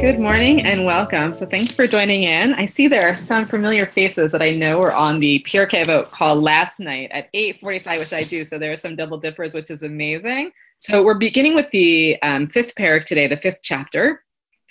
Good morning and welcome. So thanks for joining in. I see there are some familiar faces that I know were on the Pirkei Avot call last night at 8:45, which I do. So there are some double dippers, which is amazing. So we're beginning with the fifth parak today, the fifth chapter.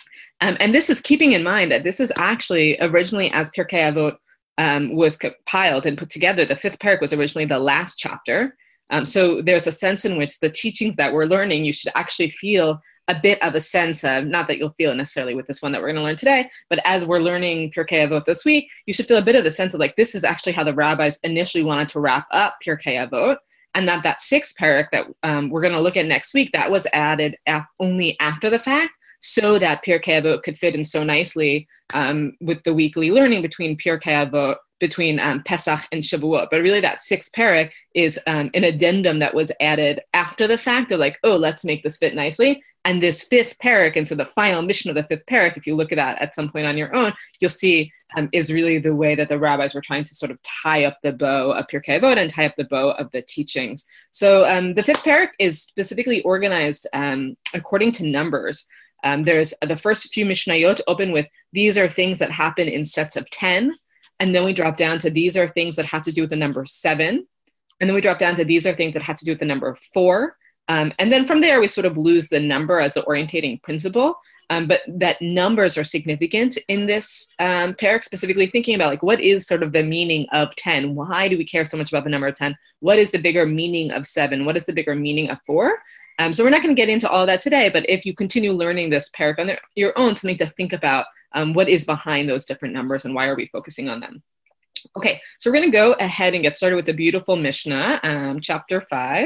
And this is keeping in mind that this is actually originally, as Pirkei Avot was compiled and put together, the fifth parak was originally the last chapter. So there's a sense in which the teachings that we're learning, you should actually feel a bit of a sense of, not that you'll feel it necessarily with this one that we're going to learn today, but as we're learning Pirkei Avot this week, you should feel a bit of the sense of like, this is actually how the rabbis initially wanted to wrap up Pirkei Avot, and that sixth parak that we're going to look at next week, that was added only after the fact, so that Pirkei Avot could fit in so nicely with the weekly learning between Pirkei Avot, between Pesach and Shavuot. But really that sixth parak is an addendum that was added after the fact of like, oh, let's make this fit nicely. And this fifth parak, and so the final mission of the fifth parak, if you look at that at some point on your own, you'll see is really the way that the rabbis were trying to sort of tie up the bow of Pirkei Avot and tie up the bow of the teachings. So the fifth parak is specifically organized according to numbers. There's the first few Mishnayot open with, these are things that happen in sets of 10. And then we drop down to, these are things that have to do with the number 7. And then we drop down to, these are things that have to do with the number 4. And then from there, we sort of lose the number as the orientating principle. But that numbers are significant in this parak, specifically thinking about like, what is sort of the meaning of 10? Why do we care so much about the number of 10? What is the bigger meaning of 7? What is the bigger meaning of 4? So we're not going to get into all that today, but if you continue learning this parak on your own, something to think about what is behind those different numbers and why are we focusing on them. Okay, so we're going to go ahead and get started with the beautiful Mishnah, chapter 5,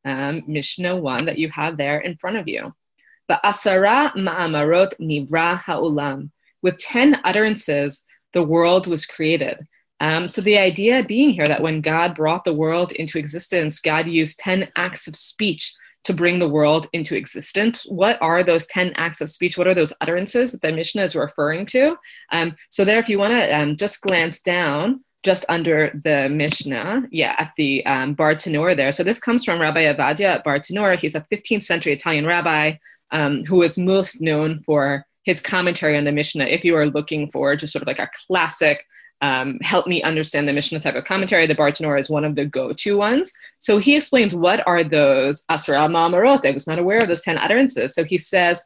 Mishnah 1 that you have there in front of you. Ba'asara ma'amarot nivra ha'olam. With 10 utterances, the world was created. So the idea being here that when God brought the world into existence, God used 10 acts of speech to bring the world into existence. What are those 10 acts of speech? What are those utterances that the Mishnah is referring to? So there, if you want to just glance down just under the Mishnah, at the Bartanura there. So this comes from Rabbi Avadia at Bartanura. He's a 15th century Italian rabbi who is most known for his commentary on the Mishnah. If you are looking for just sort of like a classic help me understand the Mishnah type of commentary, the Bartanura is one of the go-to ones. So he explains what are those Asara Ma'amarot. I was not aware of those 10 utterances. So he says,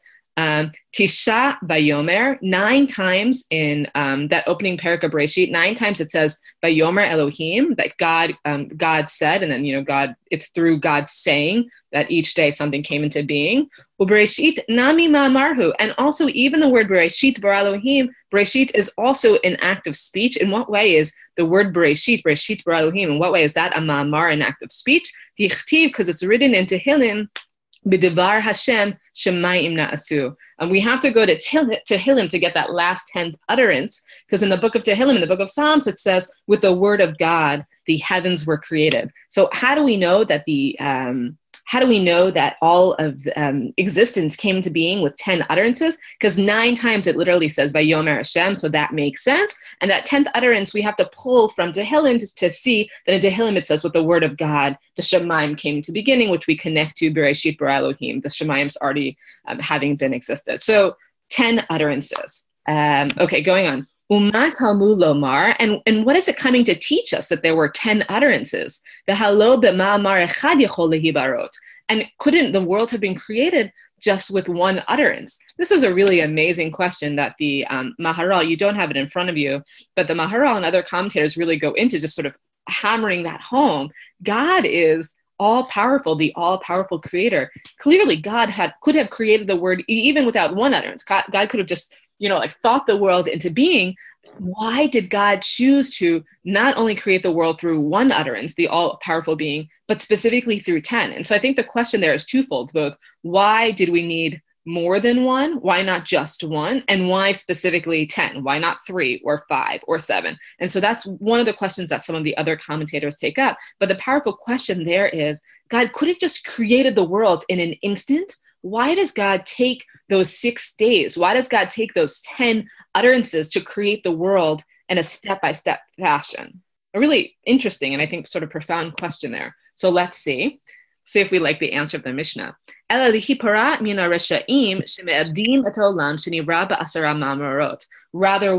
Tisha Vayomer, 9 times in that opening parak of Bereshit, 9 times it says Vayomer Elohim, that God said, and then God, it's through God saying that each day something came into being. Bereshit Nami Ma'amarhu, and also even the word Bereshit Bara Elohim, Bereshit is also an act of speech. In what way is the word Bereshit Bara Elohim, in what way is that a Ma'amar, an act of speech? Because it's written in Tehillim, B'devar Hashem Shemayim Na'asu. And we have to go to Tehillim to get that last 10th utterance, because in the book of Tehillim, in the book of Psalms, it says, with the word of God, the heavens were created. So how do we know that all of existence came into being with 10 utterances? Because 9 times it literally says Vayomer Hashem, so that makes sense. And that 10th utterance we have to pull from Tehillim to see that in Tehillim it says with the word of God, the Shemaim came into beginning, which we connect to Bereshit Bara Elohim, the Shemaim's already having been existed. So 10 utterances. Okay, going on. Uma Talmud Lomar, and what is it coming to teach us that there were 10 utterances? The Halo b'ma'amar echad yachol lehibarot. And couldn't the world have been created just with one utterance? This is a really amazing question that the Maharal, you don't have it in front of you, but the Maharal and other commentators really go into just sort of hammering that home. God is all-powerful, the all-powerful creator. Clearly, God could have created the word even without one utterance. God could have just thought the world into being. Why did God choose to not only create the world through one utterance, the all-powerful being, but specifically through 10? And so I think the question there is twofold, both why did we need more than one? Why not just one? And why specifically 10? Why not 3 or 5 or 7? And so that's one of the questions that some of the other commentators take up. But the powerful question there is, God could have just created the world in an instant. Why does God take those 6 days? Why does God take those 10 utterances to create the world in a step-by-step fashion? A really interesting and I think sort of profound question there. So let's see if we like the answer of the Mishnah. אלא להיפרע מן הרשעים שמאבדים את העולם שנברא בעשרה מאמרות. Rather,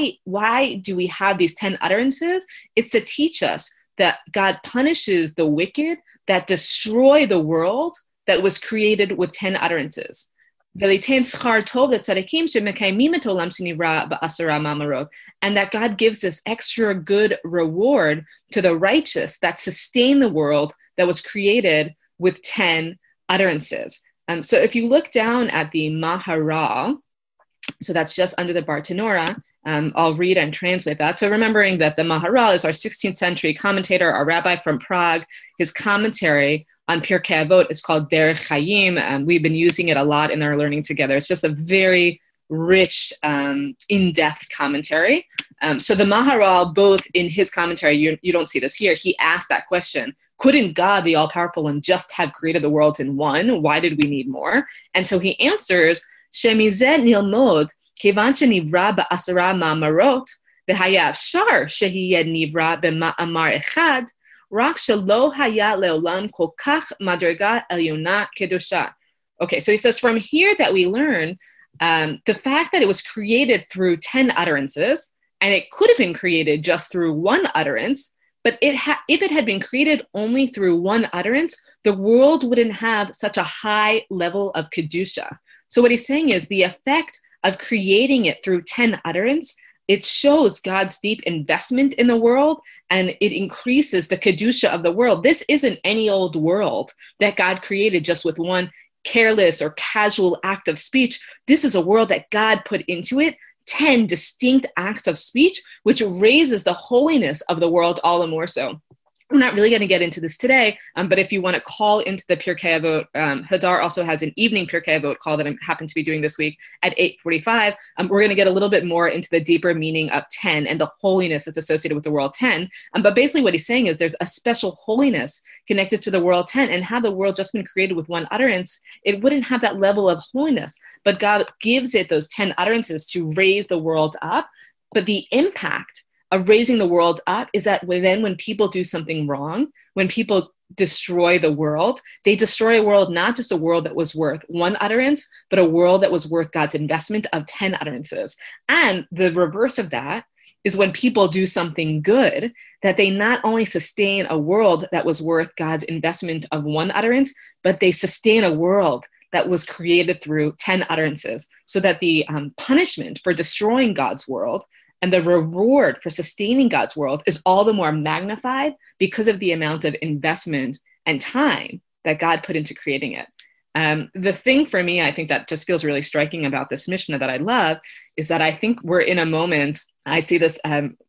why do we have these 10 utterances? It's to teach us that God punishes the wicked that destroy the world that was created with 10 utterances. וליתן שכר טוב לצדיקים שמקיימים את העולם שנברא בעשרה מאמרות. And that God gives this extra good reward to the righteous that sustain the world that was created with 10 utterances. So if you look down at the Maharal, so that's just under the Bartanura, I'll read and translate that. So remembering that the Maharal is our 16th century commentator, our rabbi from Prague. His commentary on Pirkei Avot is called Derech Chaim, and we've been using it a lot in our learning together. It's just a very rich, in-depth commentary. So the Maharal, both in his commentary, you don't see this here, he asked that question, couldn't God, the all-powerful one, just have created the world in one? Why did we need more? And so he answers, Shemizeh nilmod, כיוון שנברא בעשרה מאמרות, והיה אפשר שיהיה נברא במאמר אחד, רק שלא היה לעולם כל כך מדרגה עליונה קדושה. Okay, so he says from here that we learn the fact that it was created through 10 utterances, and it could have been created just through one utterance, but if it had been created only through one utterance, the world wouldn't have such a high level of kedusha. So what he's saying is the effect of creating it through 10 utterance, it shows God's deep investment in the world, and it increases the kedusha of the world. This isn't any old world that God created just with one careless or casual act of speech. This is a world that God put into it 10 distinct acts of speech, which raises the holiness of the world all the more so. I'm not really going to get into this today, but if you want to call into the Pirkei Avot, Hadar also has an evening Pirkei Avot call that I happen to be doing this week at 8:45. We're going to get a little bit more into the deeper meaning of 10 and the holiness that's associated with the world 10. But basically what he's saying is there's a special holiness connected to the world 10, and had the world just been created with one utterance, it wouldn't have that level of holiness. But God gives it those 10 utterances to raise the world up. But the impact of raising the world up is that when people do something wrong, when people destroy the world, they destroy a world, not just a world that was worth one utterance, but a world that was worth God's investment of 10 utterances. And the reverse of that is when people do something good, that they not only sustain a world that was worth God's investment of one utterance, but they sustain a world that was created through 10 utterances, so that the punishment for destroying God's world and the reward for sustaining God's world is all the more magnified because of the amount of investment and time that God put into creating it. The thing for me, I think that just feels really striking about this Mishnah that I love is that I think we're in a moment, I see this,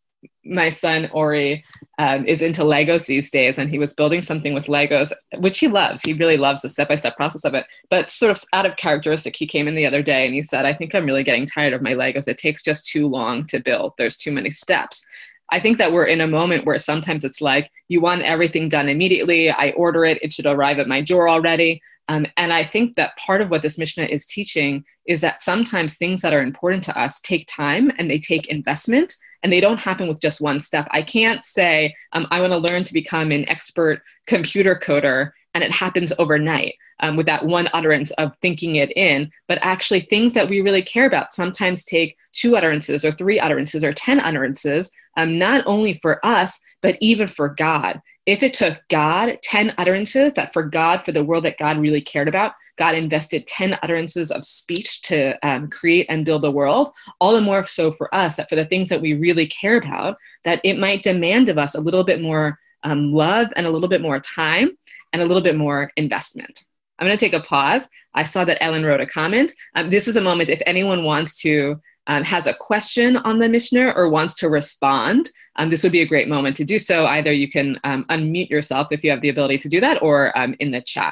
my son Ori is into Legos these days, and he was building something with Legos, which he loves. He really loves the step-by-step process of it. But sort of out of characteristic, he came in the other day and he said, I think I'm really getting tired of my Legos. It takes just too long to build. There's too many steps. I think that we're in a moment where sometimes it's like, you want everything done immediately. I order it. It should arrive at my door already. And I think that part of what this Mishnah is teaching is that sometimes things that are important to us take time and they take investment, and they don't happen with just one step. I can't say, I want to learn to become an expert computer coder, and it happens overnight with that one utterance of thinking it in. But actually things that we really care about sometimes take 2 utterances or 3 utterances or 10 utterances, not only for us, but even for God. If it took God 10 utterances, that for God, for the world that God really cared about, God invested 10 utterances of speech to create and build the world, all the more so for us, that for the things that we really care about, that it might demand of us a little bit more love and a little bit more time and a little bit more investment. I'm going to take a pause. I saw that Ellen wrote a comment. This is a moment if anyone wants to, has a question on the Mishnah or wants to respond, this would be a great moment to do so. Either you can unmute yourself if you have the ability to do that, or in the chat.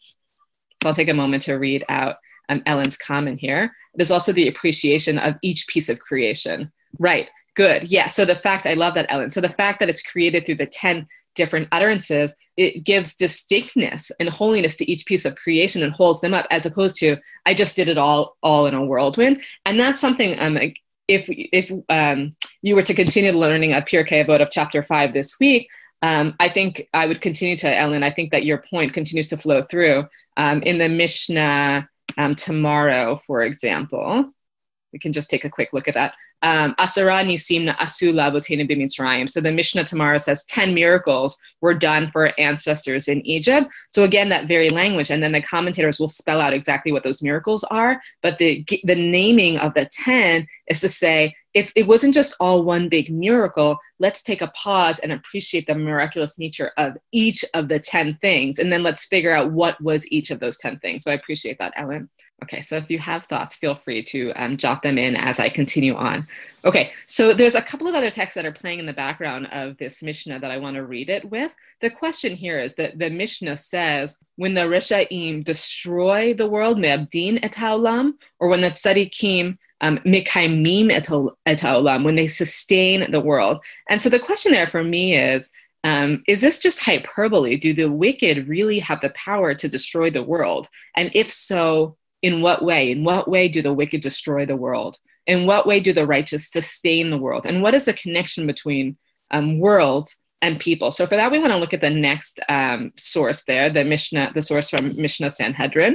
So I'll take a moment to read out Ellen's comment here. There's also the appreciation of each piece of creation. Right, good. Yeah, so the fact, I love that, Ellen. So the fact that it's created through the 10 different utterances, it gives distinctness and holiness to each piece of creation and holds them up, as opposed to, I just did it all in a whirlwind. And that's something, if you were to continue learning a Pirkei Avot of chapter 5 this week, I think I would continue to, Ellen, I think that your point continues to flow through in the Mishnah tomorrow, for example. We can just take a quick look at that. Asara nisim asu labotenu b'Mitzrayim. So the Mishnah tomorrow says 10 miracles were done for our ancestors in Egypt. So again, that very language, and then the commentators will spell out exactly what those miracles are. But the naming of the 10 is to say it wasn't just all one big miracle. Let's take a pause and appreciate the miraculous nature of each of the 10 things, and then let's figure out what was each of those 10 things. So I appreciate that, Ellen. Okay, so if you have thoughts, feel free to jot them in as I continue on. Okay, so there's a couple of other texts that are playing in the background of this Mishnah that I want to read it with. The question here is that the Mishnah says, when the Reshaim destroy the world, me'abdin et ha'olam, or when the tzaddikim mekaimim et ha'olam, when they sustain the world. And so the question there for me is this just hyperbole? Do the wicked really have the power to destroy the world? And if so, in what way? In what way do the wicked destroy the world? In what way do the righteous sustain the world? And what is the connection between worlds and people? So for that, we want to look at the next source there, the source from Mishnah Sanhedrin.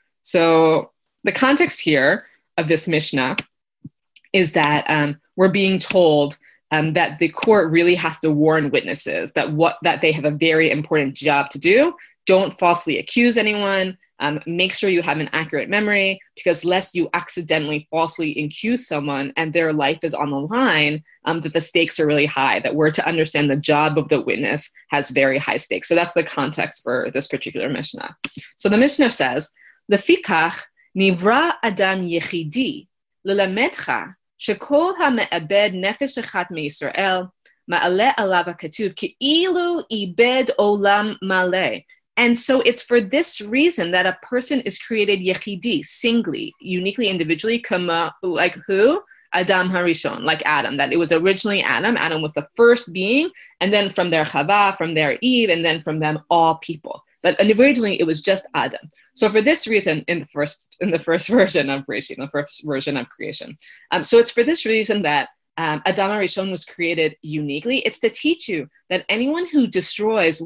So the context here of this Mishnah is that we're being told that the court really has to warn witnesses that they have a very important job to do. Don't falsely accuse anyone. Make sure you have an accurate memory, because lest you accidentally falsely accuse someone and their life is on the line, that the stakes are really high, that we're to understand the job of the witness has very high stakes. So that's the context for this particular Mishnah. So the Mishnah says, Lefikach nivra adam yechidi lelamedcha shekol ha'me'abed nefesh echat me'Yisrael ma'aleh alav ha'katuv ki'ilu ibed olam maleh. And so it's for this reason that a person is created yechidi, singly, uniquely, individually, like who? Adam Harishon, like Adam, that it was originally Adam. Adam was the first being, and then from there Chava, from there Eve, and then from them all people. But originally it was just Adam. So for this reason, in the first version of Bereshit, the first version of creation. So it's for this reason that Adam Harishon was created uniquely. It's to teach you that anyone who destroys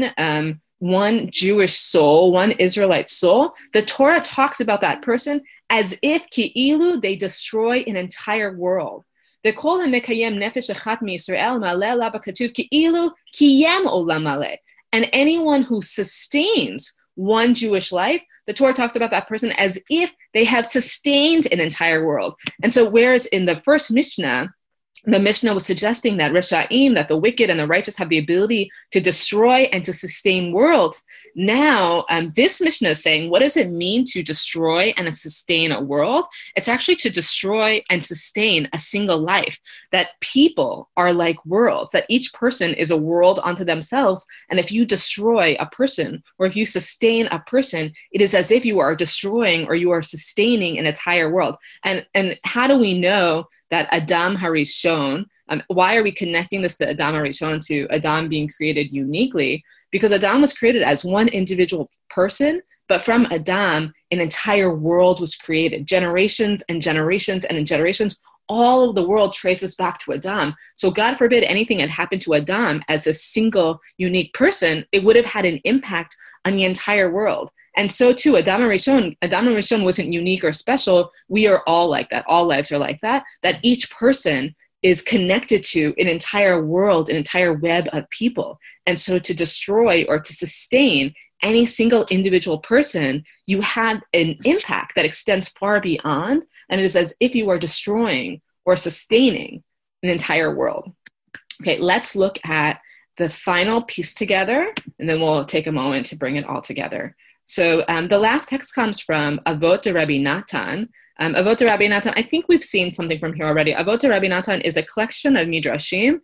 one Jewish soul, one Israelite soul, the Torah talks about that person as if ki'ilu, they destroy an entire world. The kol ha'mekayem nefesh echat miYisrael ma'aleh alav ha'katuv ki'ilu kiyem olam maleh. And anyone who sustains one Jewish life, the Torah talks about that person as if they have sustained an entire world. And so whereas in the first Mishnah, the Mishnah was suggesting that Reshaim, that the wicked and the righteous have the ability to destroy and to sustain worlds. Now, this Mishnah is saying, what does it mean to destroy and to sustain a world? It's actually to destroy and sustain a single life, that people are like worlds, that each person is a world unto themselves. And if you destroy a person, or if you sustain a person, it is as if you are destroying or you are sustaining an entire world. And how do we know that Adam Harishon, why are we connecting this to Adam Harishon, to Adam being created uniquely? Because Adam was created as one individual person, but from Adam, an entire world was created. Generations and generations and generations, all of the world traces back to Adam. So God forbid anything had happened to Adam as a single unique person, it would have had an impact on the entire world. And so too, Adam Harishon wasn't unique or special. We are all like that. All lives are like that, that each person is connected to an entire world, an entire web of people. And so to destroy or to sustain any single individual person, you have an impact that extends far beyond. And it is as if you are destroying or sustaining an entire world. Okay, let's look at the final piece together, and then we'll take a moment to bring it all together. So the last text comes from Avot de Rabbi Natan. Avot de Rabbi Natan, I think we've seen something from here already. Avot de Rabbi Natan is a collection of midrashim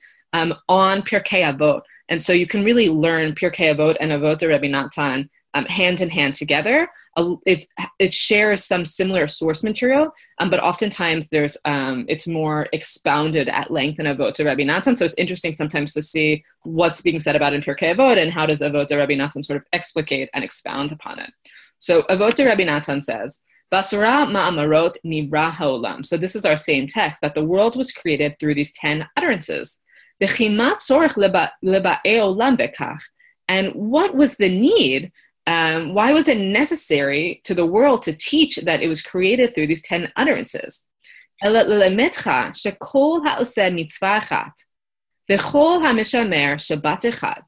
on Pirkei Avot. And so you can really learn Pirkei Avot and Avot de Rabbi Natan hand in hand together. It shares some similar source material, but oftentimes it's more expounded at length in Avot de Rabbi Natan. So it's interesting sometimes to see what's being said about in Pirkei Avot and how does Avot de Rabbi Natan sort of explicate and expound upon it. So Avot de Rabbi Natan says, Basura ma'amarot nivra ha'olam. So this is our same text, that the world was created through these 10 utterances. And what was the need? Why was it necessary to the world to teach that it was created through these 10 utterances? וכל המשמר שבת אחד,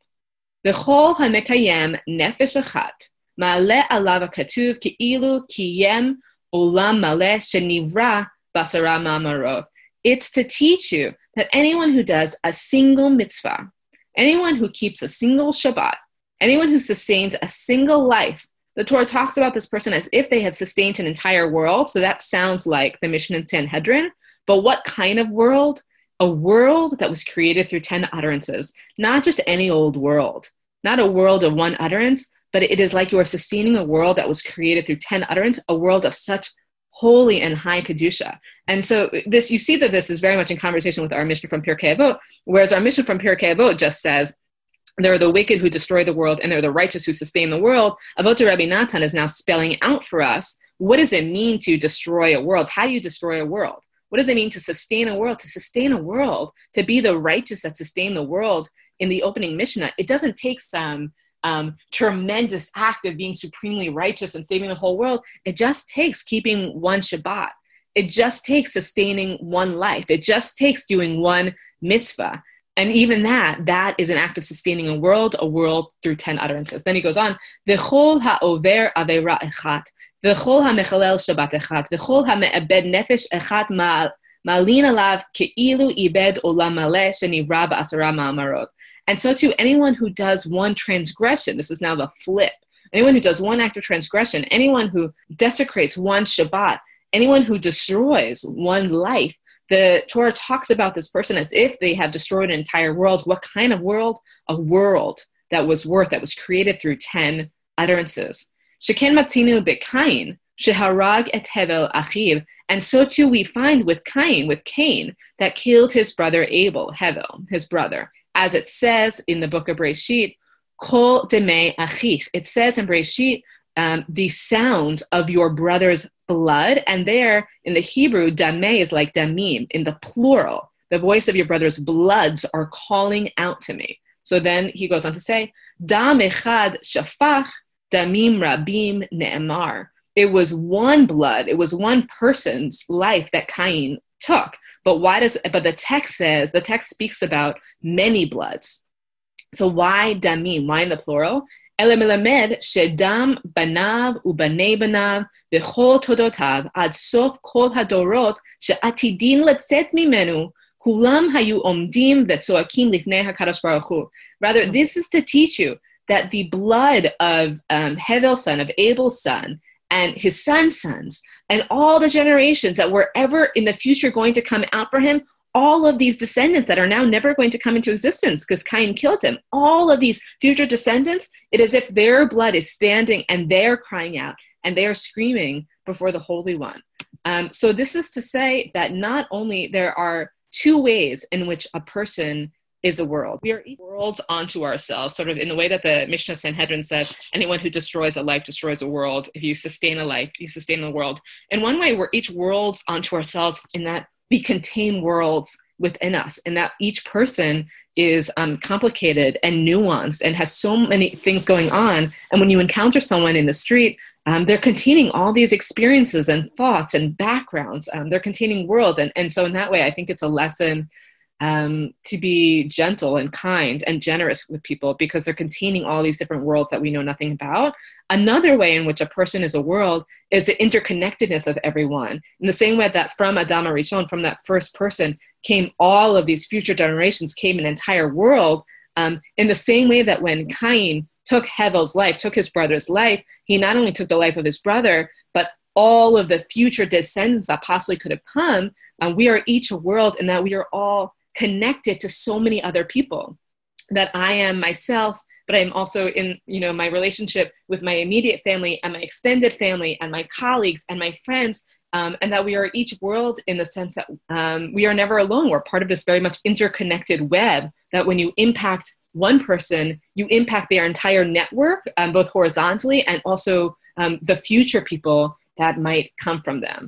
וכל המקיים נפש אחת, מעלה עליו הכתוב כאילו קיים עולם מלא שנברא בעשרה מאמרות. It's to teach you that anyone who does a single mitzvah, anyone who keeps a single Shabbat, anyone who sustains a single life, the Torah talks about this person as if they have sustained an entire world. So that sounds like the Mishnah and Sanhedrin. But what kind of world? A world that was created through 10 utterances, not just any old world, not a world of one utterance, but it is like you are sustaining a world that was created through 10 utterances, a world of such holy and high Kedusha. And so this, you see that this is very much in conversation with our Mishnah from Pirkei Avot, whereas our Mishnah from Pirkei Avot just says, there are the wicked who destroy the world, and there are the righteous who sustain the world. Avot Rabbi Natan is now spelling out for us, what does it mean to destroy a world? How do you destroy a world? What does it mean to sustain a world? To sustain a world, to be the righteous that sustain the world in the opening Mishnah, it doesn't take some tremendous act of being supremely righteous and saving the whole world. It just takes keeping one Shabbat. It just takes sustaining one life. It just takes doing one mitzvah. And even that is an act of sustaining a world through 10 utterances. Then he goes on, V'chol ha'over aveira echat, V'chol ha'mechalel Shabbat echat, V'chol ha'me'ebed nefesh echat ma'alin alav ke'ilu ibed olam maleh shenivra ba'asara ma'amarot. And so too, anyone who does one transgression, this is now the flip, anyone who does one act of transgression, anyone who desecrates one Shabbat, anyone who destroys one life, the Torah talks about this person as if they have destroyed an entire world. What kind of world? A world that was created through 10 utterances. Sheken matzinu b'Kain, sheharag et Hevel achiv. And so too we find with Cain, that killed his brother Abel, Hevel, his brother. As it says in the book of Breshit, kol demei achich. It says in Breshit, the sound of your brother's blood. And there in the Hebrew, dameh is like damim, in the plural. The voice of your brother's bloods are calling out to me. So then he goes on to say, dam echad shafach, damim rabim ne'emar. It was one blood, it was one person's life that Cain took. But the text speaks about many bloods. So why damim? Why in the plural? Ele melamed shedam banav ubanei banav v'chol todotav ad sof kol hadorot she'atidin letzet mimenu kulam hayu omdim v'tzoakim lifnei hakadosh baruch hu. Rather, this is to teach you that the blood of Hevel's son, of Abel's son, and his son's sons, and all the generations that were ever in the future going to come out for him, all of these descendants that are now never going to come into existence because Cain killed him, all of these future descendants, it is as if their blood is standing and they're crying out and they are screaming before the Holy One. So this is to say that not only there are two ways in which a person is a world. We are each worlds onto ourselves, sort of in the way that the Mishnah Sanhedrin said, anyone who destroys a life destroys a world. If you sustain a life, you sustain the world. In one way, we're each worlds onto ourselves in that we contain worlds within us, and that each person is complicated and nuanced and has so many things going on. And when you encounter someone in the street, they're containing all these experiences and thoughts and backgrounds. They're containing worlds. And so in that way, I think it's a lesson to be gentle and kind and generous with people because they're containing all these different worlds that we know nothing about. Another way in which a person is a world is the interconnectedness of everyone. In the same way that from Adam HaRishon, from that first person, came all of these future generations, came an entire world. In the same way that when Cain took Hevel's life, took his brother's life, he not only took the life of his brother, but all of the future descendants that possibly could have come. We are each a world in that we are all connected to so many other people, that I am myself, but I'm also in, my relationship with my immediate family and my extended family and my colleagues and my friends, and that we are each world in the sense that we are never alone. We're part of this very much interconnected web that when you impact one person, you impact their entire network, both horizontally and also the future people that might come from them.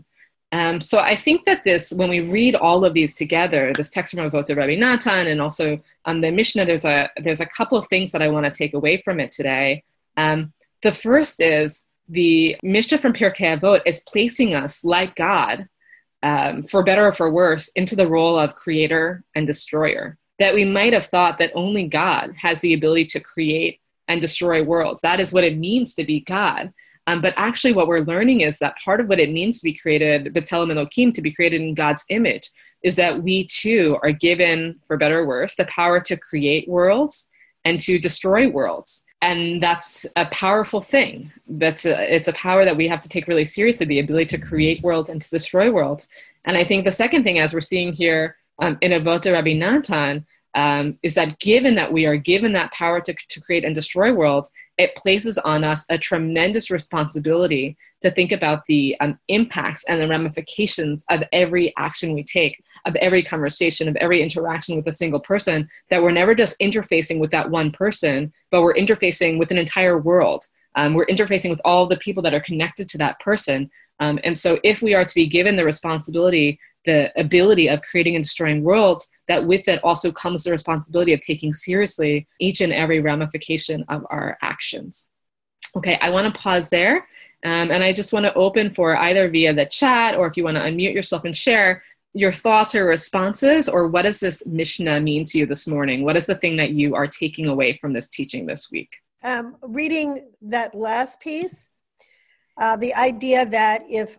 So I think that when we read all of these together, this text from Avot Rabbi Natan, and also the Mishnah, there's a couple of things that I want to take away from it today. The first is the Mishnah from Pirkei Avot is placing us like God, for better or for worse, into the role of creator and destroyer. That we might have thought that only God has the ability to create and destroy worlds. That is what it means to be God. But actually what we're learning is that part of what it means to be created, B'Tselem Elokim, to be created in God's image, is that we too are given, for better or worse, the power to create worlds and to destroy worlds. And that's a powerful thing. It's a power that we have to take really seriously, the ability to create worlds and to destroy worlds. And I think the second thing, as we're seeing here in Avot Rabbi Natan, is that given that we are given that power to create and destroy worlds, it places on us a tremendous responsibility to think about the impacts and the ramifications of every action we take, of every conversation, of every interaction with a single person, that we're never just interfacing with that one person, but we're interfacing with an entire world. We're interfacing with all the people that are connected to that person. And so if we are to be given the responsibility, the ability of creating and destroying worlds, that with it also comes the responsibility of taking seriously each and every ramification of our actions. Okay, I want to pause there. And I just want to open for either via the chat, or if you want to unmute yourself and share your thoughts or responses, or what does this Mishnah mean to you this morning? What is the thing that you are taking away from this teaching this week? Reading that last piece, the idea that if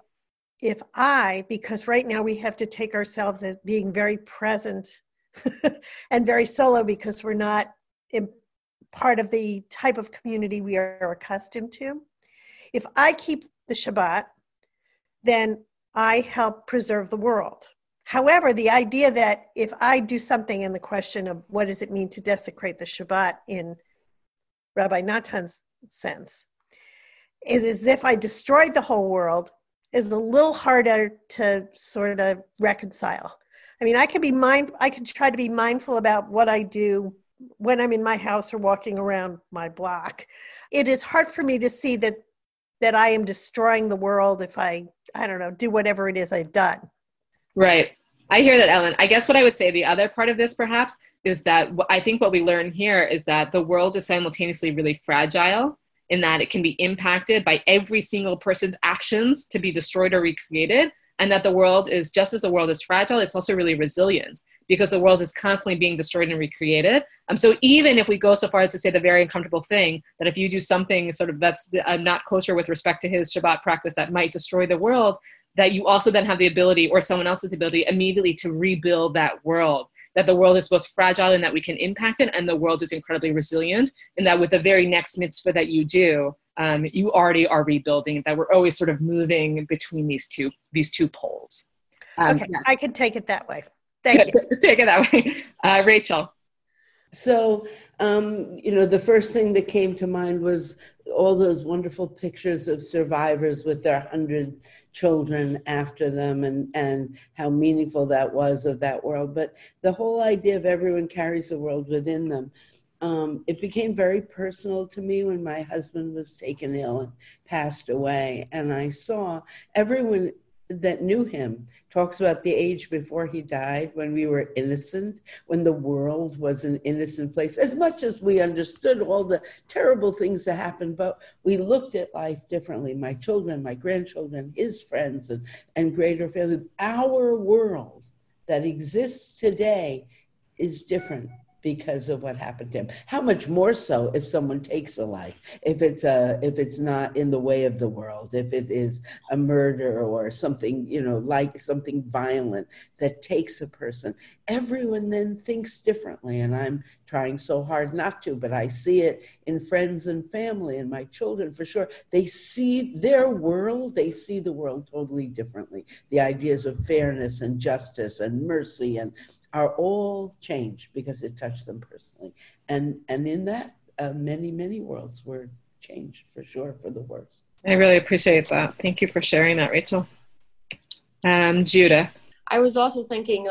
because right now we have to take ourselves as being very present and very solo because we're not part of the type of community we are accustomed to. If I keep the Shabbat, then I help preserve the world. However, the idea that if I do something in the question of what does it mean to desecrate the Shabbat in Rabbi Natan's sense, is as if I destroyed the whole world, is a little harder to sort of reconcile. I mean, I can try to be mindful about what I do when I'm in my house or walking around my block. It is hard for me to see that I am destroying the world if I don't know, do whatever it is I've done. Right. I hear that, Ellen. I guess what I would say, the other part of this perhaps, is that I think what we learn here is that the world is simultaneously really fragile, in that it can be impacted by every single person's actions to be destroyed or recreated, and that the world is, just as the world is fragile, it's also really resilient, because the world is constantly being destroyed and recreated. So even if we go so far as to say the very uncomfortable thing, that if you do something sort of that's not kosher with respect to his Shabbat practice that might destroy the world, that you also then have the ability, or someone else's ability, immediately to rebuild that world. That the world is both fragile in that we can impact it, and the world is incredibly resilient in that with the very next mitzvah that you do, you already are rebuilding, that we're always sort of moving between these two poles. Okay, yeah. I can take it that way. Thank you. Take it that way. Rachel. So, the first thing that came to mind was all those wonderful pictures of survivors with their 100 children after them, and how meaningful that was of that world. But the whole idea of everyone carries the world within them. It became very personal to me when my husband was taken ill and passed away. And I saw everyone that knew him talks about the age before he died, when we were innocent, when the world was an innocent place, as much as we understood all the terrible things that happened, but we looked at life differently. My children, my grandchildren, his friends, and greater family. Our world that exists today is different because of what happened to him. How much more so if someone takes a life, if it's not in the way of the world, if it is a murder or something, like something violent that takes a person. Everyone then thinks differently, and I'm trying so hard not to, but I see it in friends and family and my children for sure. They see the world totally differently. The ideas of fairness and justice and mercy are all changed because it touched them personally. And in that, many worlds were changed for sure, for the worse. I really appreciate that. Thank you for sharing that, Rachel. Judith. I was also thinking,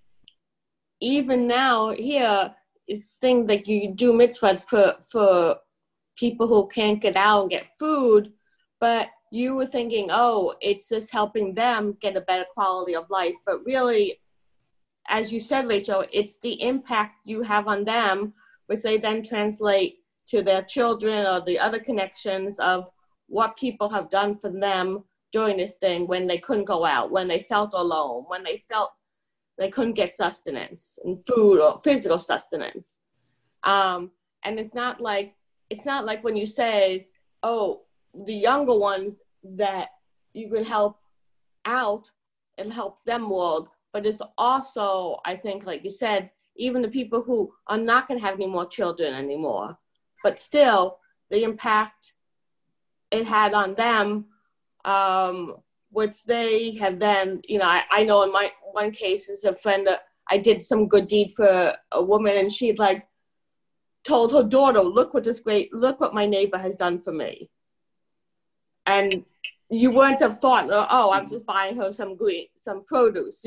even now here, it's things like you do mitzvahs for people who can't get out and get food, but you were thinking, oh, it's just helping them get a better quality of life. But really, as you said, Rachel, it's the impact you have on them, which they then translate to their children or the other connections of what people have done for them during this thing when they couldn't go out, when they felt alone, when they felt they couldn't get sustenance and food or physical sustenance. And it's not like when you say, oh, the younger ones that you could help out, it helps them more. But it's also, I think, like you said, even the people who are not going to have any more children anymore, but still the impact it had on them, which they have then, I know in my one case is a friend that I did some good deed for a woman, and she'd like told her daughter, look what my neighbor has done for me. And you wouldn't have thought, oh, I'm just buying her some produce,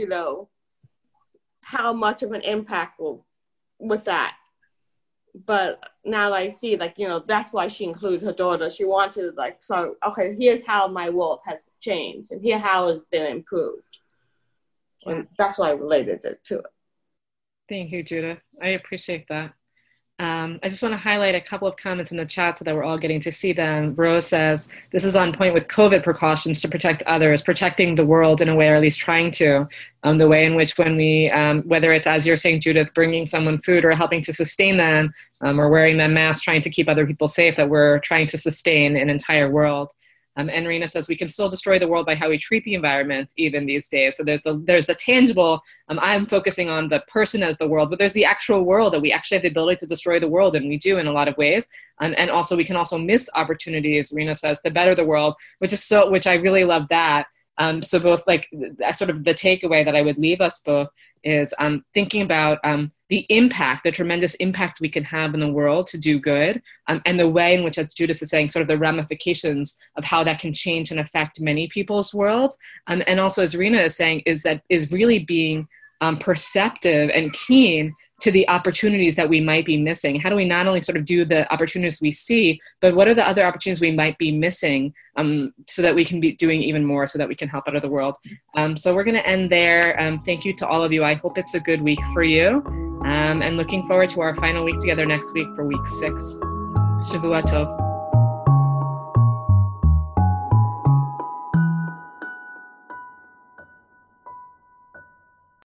how much of an impact with that. But now I see, that's why she included her daughter. She wanted, okay, here's how my world has changed, and here's how it's been improved. And that's why I related it to it. Thank you, Judith. I appreciate that. I just want to highlight a couple of comments in the chat so that we're all getting to see them. Rose says, this is on point with COVID precautions to protect others, protecting the world in a way, or at least trying to. The way in which when we, whether it's, as you're saying, Judith, bringing someone food or helping to sustain them, or wearing them masks, trying to keep other people safe, that we're trying to sustain an entire world. And Rena says, we can still destroy the world by how we treat the environment even these days. So there's the tangible, I'm focusing on the person as the world, but there's the actual world, that we actually have the ability to destroy the world, and we do in a lot of ways. And also we can also miss opportunities, Rena says, to better the world, which I really love that. So both sort of the takeaway that I would leave us both is thinking about the impact, the tremendous impact we can have in the world to do good, and the way in which, as Judith is saying, sort of the ramifications of how that can change and affect many people's worlds. And also, as Rena is saying, is really being perceptive and keen to the opportunities that we might be missing. How do we not only sort of do the opportunities we see, but what are the other opportunities we might be missing, so that we can be doing even more, so that we can help out of the world. So we're going to end there. Thank you to all of you. I hope it's a good week for you. And looking forward to our final week together next week for week 6. Shavua Tov.